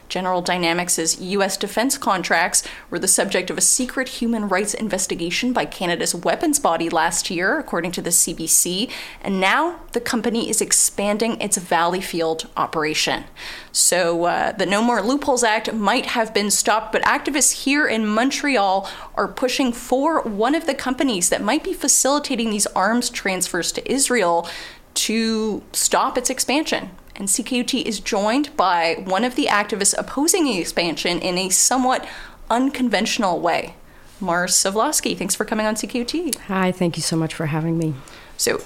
General Dynamics' U.S. defense contracts were the subject of a secret human rights investigation by Canada's weapons body last year, according to the CBC, and now the company is expanding its Valleyfield operation. So the No More Loopholes Act might have been stopped, but activists here in Montreal are pushing for one of the companies that might be facilitating these arms transfers to Israel to stop its expansion. And CKUT is joined by one of the activists opposing the expansion in a somewhat unconventional way. Mars Savlovsky, thanks for coming on CKUT. Hi, thank you so much for having me. So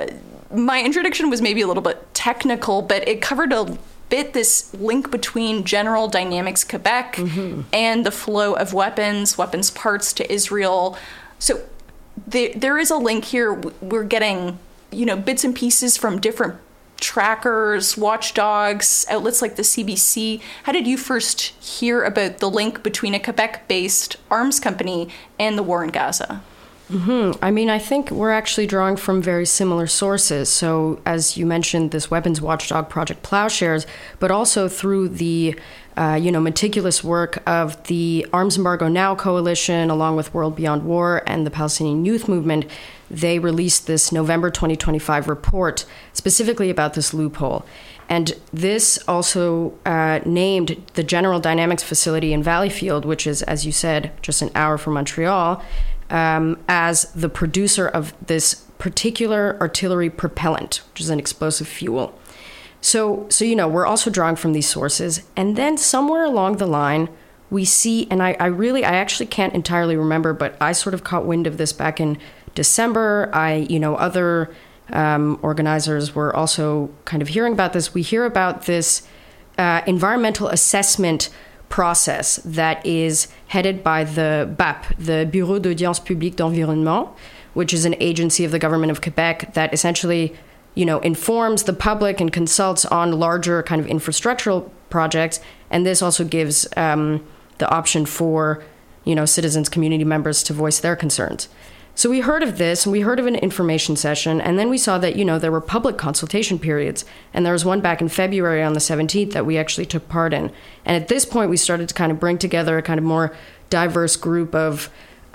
my introduction was maybe a little bit technical, but it covered a bit this link between General Dynamics Quebec and the flow of weapons parts to Israel. So there is a link here. We're getting, bits and pieces from different trackers, watchdogs, outlets like the CBC. How did you first hear about the link between a Quebec-based arms company and the war in Gaza? I mean, I think we're actually drawing from very similar sources. So, as you mentioned, this weapons watchdog Project Plowshares, but also through the meticulous work of the Arms Embargo Now Coalition, along with World Beyond War and the Palestinian Youth Movement. They released this November 2025 report specifically about this loophole. And this also named the General Dynamics facility in Valleyfield, which is, as you said, just an hour from Montreal, as the producer of this particular artillery propellant, which is an explosive fuel. So we're also drawing from these sources. And then somewhere along the line, we see, and I actually can't entirely remember, but I sort of caught wind of this back in December. Other organizers were also kind of hearing about this. We hear about this environmental assessment process that is headed by the BAP, the Bureau d'Audience Publique d'Environnement, which is an agency of the government of Quebec that essentially, informs the public and consults on larger kind of infrastructural projects. And this also gives the option for, citizens, community members to voice their concerns. So we heard of this, and we heard of an information session, and then we saw that, there were public consultation periods, and there was one back in February on the 17th that we actually took part in. And at this point, we started to kind of bring together a kind of more diverse group of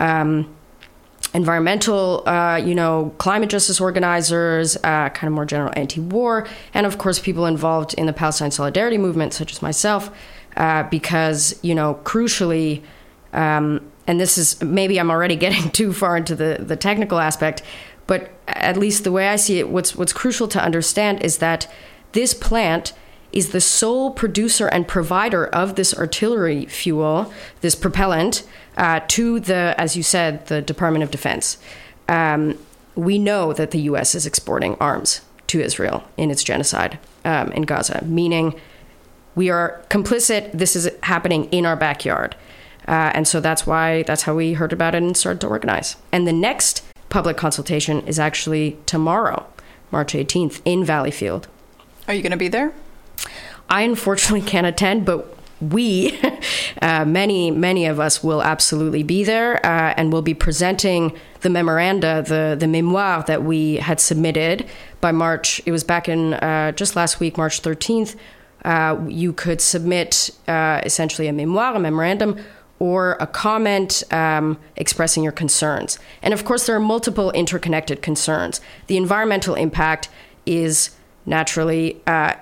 environmental, climate justice organizers, kind of more general anti-war, and of course people involved in the Palestine Solidarity Movement, such as myself, because, crucially, and this is, maybe I'm already getting too far into the technical aspect, but at least the way I see it, what's crucial to understand is that this plant is the sole producer and provider of this artillery fuel, this propellant, to the, as you said, the Department of Defense. We know that the U.S. is exporting arms to Israel in its genocide in Gaza, meaning we are complicit. This is happening in our backyard. And so that's how we heard about it and started to organize. And the next public consultation is actually tomorrow, March 18th, in Valleyfield. Are you going to be there? I unfortunately can't attend, but we, many of us will absolutely be there, and we'll be presenting the memoranda, the memoir that we had submitted by March. It was back in just last week, March 13th. You could submit essentially a memoir, a memorandum, or a comment expressing your concerns. And of course, there are multiple interconnected concerns. The environmental impact is naturally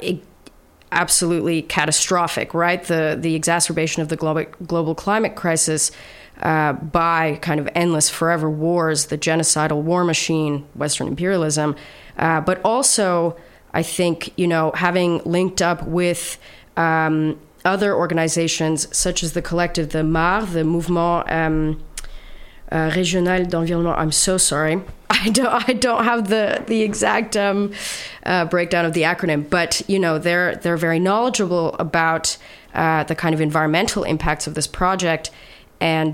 absolutely catastrophic, right? The exacerbation of the global climate crisis by kind of endless forever wars, the genocidal war machine, Western imperialism, but also, I think, having linked up with other organizations such as the collective, the MAR, the Mouvement Régional d'Environnement. I'm so sorry. I don't have the exact breakdown of the acronym, but they're very knowledgeable about the kind of environmental impacts of this project, and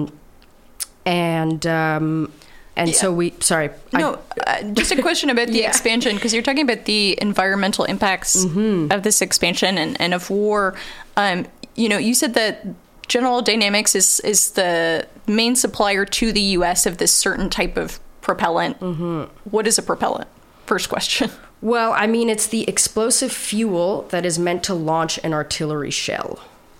so we, sorry. Just a question about the expansion, because you're talking about the environmental impacts of this expansion and of war. You said that General Dynamics is the main supplier to the U.S. of this certain type of propellant. What is a propellant? First question. Well, I mean, it's the explosive fuel that is meant to launch an artillery shell,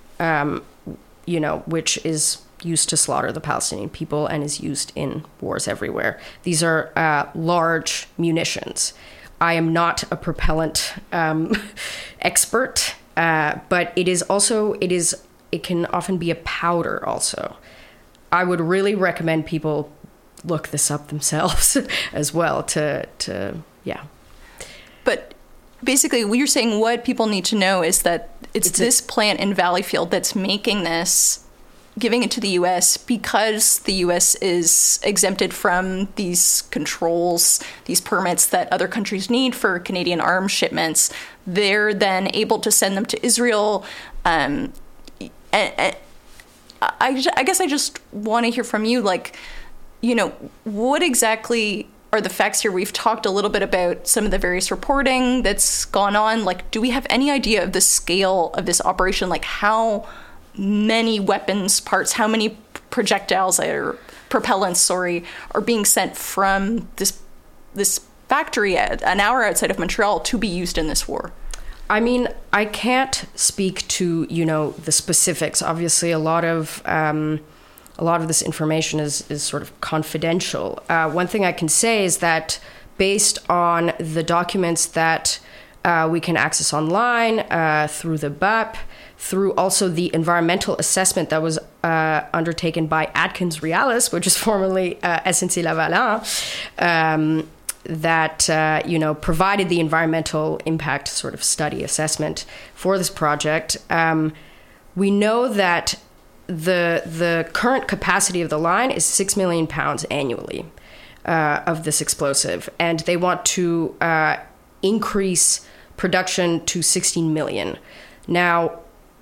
which is used to slaughter the Palestinian people and is used in wars everywhere. These are large munitions. I am not a propellant expert, but it can often be a powder also. I would really recommend people look this up themselves as well yeah. But basically, you're saying what people need to know is that it's this plant in Valleyfield that's making this, giving it to the U.S. because the U.S. is exempted from these controls, these permits that other countries need for Canadian arms shipments. They're then able to send them to Israel. And I guess I just want to hear from you, what exactly are the facts here? We've talked a little bit about some of the various reporting that's gone on. Do we have any idea of the scale of this operation? How many weapons parts, how many projectiles or propellants, are being sent from this factory an hour outside of Montreal to be used in this war? I mean, I can't speak to, the specifics. Obviously, a lot of this information is sort of confidential. One thing I can say is that based on the documents that we can access online through the BAP, through also the environmental assessment that was undertaken by AtkinsRéalis, which is formerly SNC-Lavalin, that provided the environmental impact sort of study assessment for this project. We know that the current capacity of the line is 6 million pounds annually of this explosive, and they want to increase production to 16 million. Now,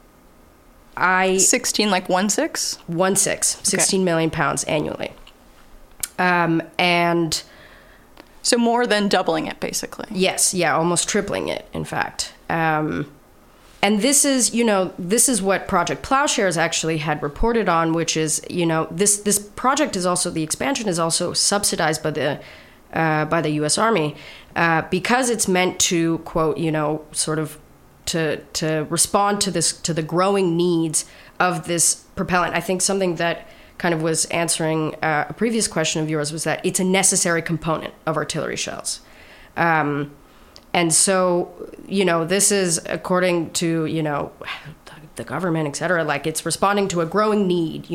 16, like 16? 16 million pounds annually. And so more than doubling it, basically. Yes, yeah, almost tripling it, in fact. And this is what Project Plowshares actually had reported on, which is, this project is also, the expansion is also subsidized by the U.S. Army because it's meant to, quote, sort of to respond to the growing needs of this propellant. I think something that kind of was answering a previous question of yours was that it's a necessary component of artillery shells. And so, this is according to, the government, et cetera, it's responding to a growing need,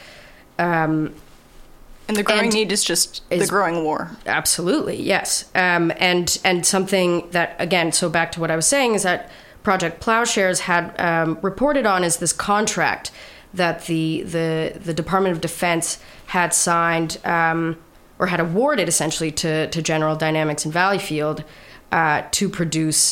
And the growing need is just the growing war. Absolutely, yes. And something that, again, so back to what I was saying, is that Project Plowshares had reported on is this contract that the Department of Defense had signed or had awarded essentially to General Dynamics in Valleyfield to produce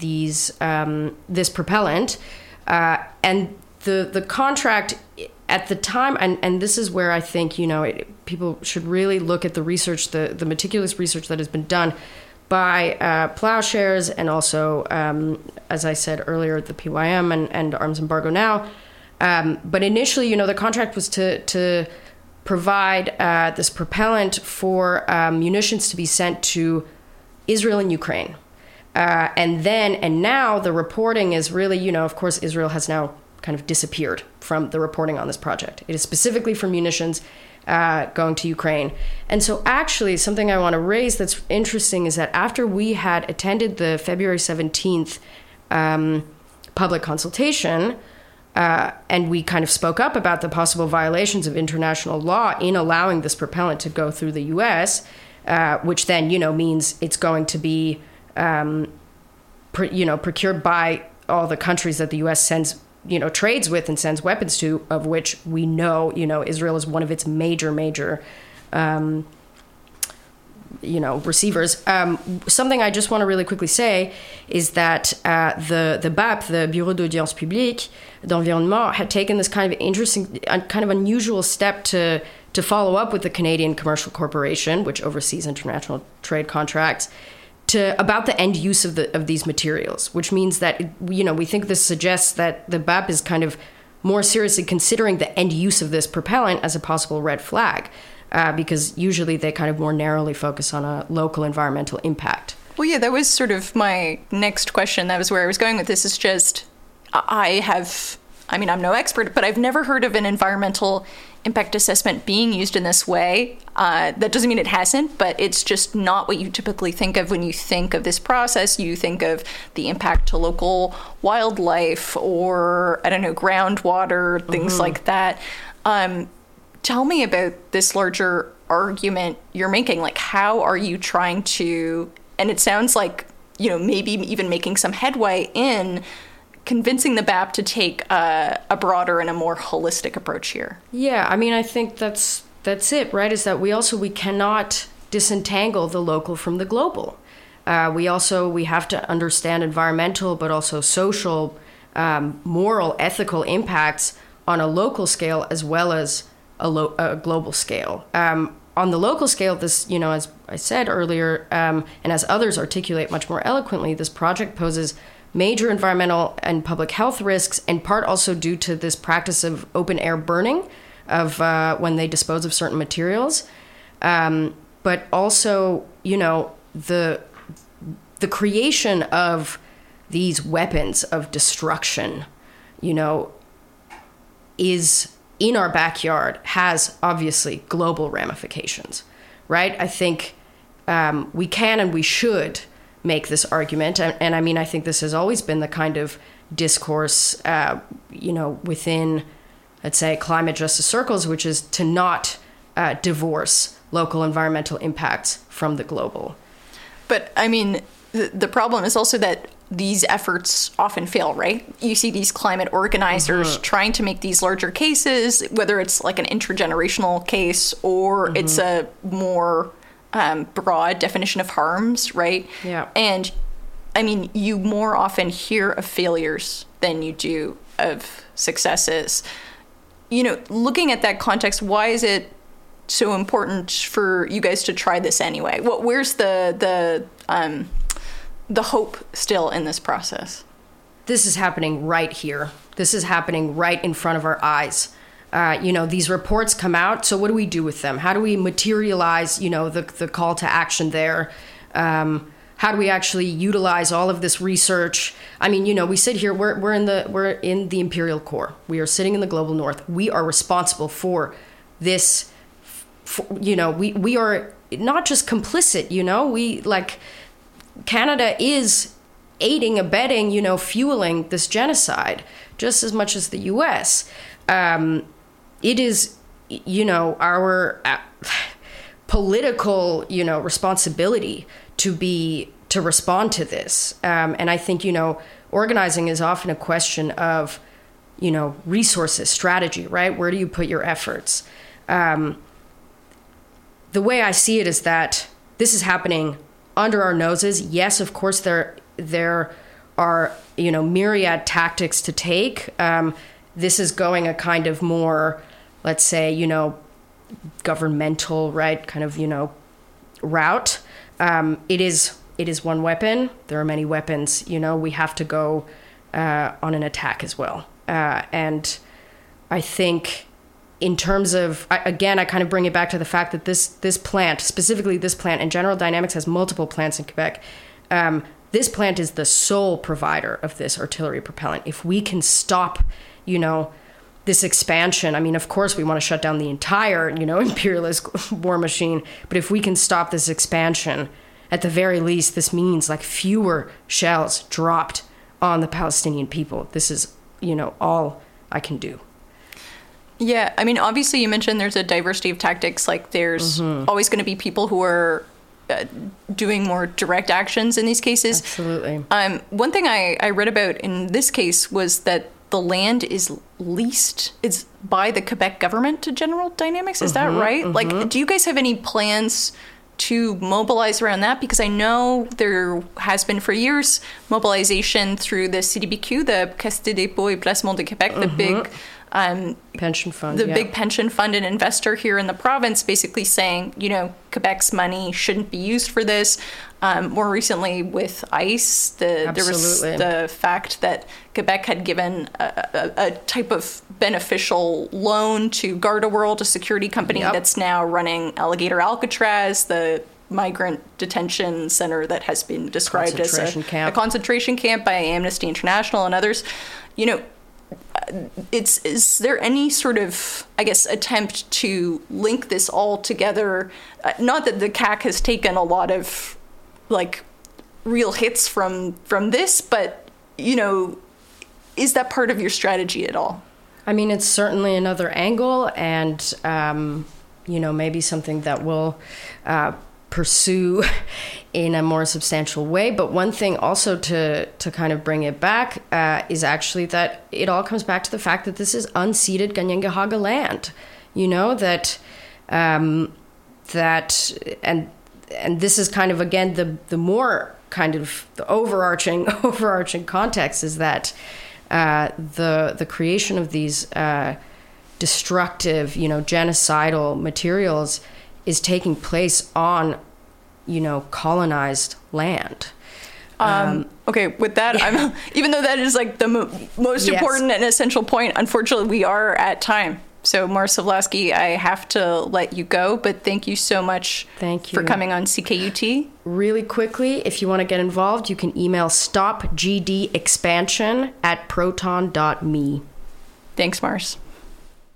this propellant. And the contract at the time, and this is where I think, people should really look at the research, the meticulous research that has been done by Plowshares and also, as I said earlier, the PYM and Arms Embargo Now. But initially, the contract was to provide this propellant for munitions to be sent to Israel and Ukraine. And now the reporting is really, of course, Israel has now kind of disappeared from the reporting on this project. It is specifically for munitions going to Ukraine. And so actually something I want to raise that's interesting is that after we had attended the February 17th public consultation, and we kind of spoke up about the possible violations of international law in allowing this propellant to go through the U.S., which then, means it's going to be, procured by all the countries that the U.S. sends, trades with and sends weapons to, of which we know, Israel is one of its major, receivers. Something I just want to really quickly say is that the BAP, the Bureau d'Audience Publique d'Environnement, had taken this kind of interesting, kind of unusual step to follow up with the Canadian Commercial Corporation, which oversees international trade contracts, about the end use of these materials, which means that, we think this suggests that the BAP is kind of more seriously considering the end use of this propellant as a possible red flag. Because usually they kind of more narrowly focus on a local environmental impact. Well, yeah, that was sort of my next question. That was where I was going with this. Is just, I'm no expert, but I've never heard of an environmental impact assessment being used in this way. That doesn't mean it hasn't, but it's just not what you typically think of when you think of this process. You think of the impact to local wildlife or, I don't know, groundwater, things like that. Tell me about this larger argument you're making. Like, how are you trying to, and it sounds like, maybe even making some headway in convincing the BAP to take a broader and a more holistic approach here. Yeah, I think that's it, right? Is that we cannot disentangle the local from the global. We have to understand environmental, but also social, moral, ethical impacts on a local scale as well as a global scale. On the local scale, this, as I said earlier, and as others articulate much more eloquently, this project poses major environmental and public health risks, in part also due to this practice of open air burning of when they dispose of certain materials. But also, the creation of these weapons of destruction, is in our backyard, has obviously global ramifications, right? I think we can and we should make this argument. And I think this has always been the kind of discourse, within, let's say, climate justice circles, which is to not divorce local environmental impacts from the global. But the problem is also that these efforts often fail, right? You see these climate organizers trying to make these larger cases, whether it's like an intergenerational case or it's a more broad definition of harms, right? Yeah. And you more often hear of failures than you do of successes. Looking at that context, why is it so important for you guys to try this anyway? Where's the hope still in this process? This is happening right here. This is happening right in front of our eyes. These reports come out. So what do we do with them? How do we materialize, the call to action there? How do we actually utilize all of this research? We sit here, we're in the imperial core. We are sitting in the global north. We are responsible for this. We are not just complicit, Canada is aiding, abetting, fueling this genocide just as much as the U.S. It is, our political, responsibility to respond to this. And I think, organizing is often a question of, resources, strategy, right? Where do you put your efforts? The way I see it is that this is happening under our noses. Yes, of course, there are, myriad tactics to take. This is going a kind of more, let's say, governmental, right, kind of, route. It is one weapon. There are many weapons. We have to go on an attack as well. And I think in terms of, again, I kind of bring it back to the fact that this plant, specifically this plant, and General Dynamics has multiple plants in Quebec. This plant is the sole provider of this artillery propellant. If we can stop, this expansion, of course we want to shut down the entire, imperialist war machine, but if we can stop this expansion, at the very least, this means fewer shells dropped on the Palestinian people. This is, all I can do. Yeah, obviously you mentioned there's a diversity of tactics. There's always going to be people who are doing more direct actions in these cases. Absolutely. One thing I read about in this case was that the land is leased, it's by the Quebec government to General Dynamics. Is that right? Do you guys have any plans to mobilize around that? Because I know there has been for years mobilization through the CDBQ, the Caisse des dépôts et placements de Québec, the big pension fund, big pension fund and investor here in the province, basically saying, Quebec's money shouldn't be used for this. More recently with ICE, there was the fact that Quebec had given a type of beneficial loan to Garda World, a security company that's now running Alligator Alcatraz, the migrant detention center that has been described as a concentration camp by Amnesty International and others. You know, is there any sort of, I guess, attempt to link this all together? Not that the CAC has taken a lot of, like, real hits from this, but, you know, is that part of your strategy at all? I mean, it's certainly another angle, and, you know, maybe something that we'll pursue in a more substantial way. But one thing also to kind of bring it back is actually that it all comes back to the fact that this is unceded Kanien'kehá:ka land. You know, that and this is kind of, again, the more kind of the overarching context is that the creation of these destructive, you know, genocidal materials is taking place on, you know, colonized land. Okay, with that, even though that is like the most important and essential point, unfortunately, we are at time. So, Mara Savlaski, I have to let you go, but thank you so much for coming on CKUT. Really quickly, if you want to get involved, you can email stopgdexpansion@proton.me. Thanks, Mars.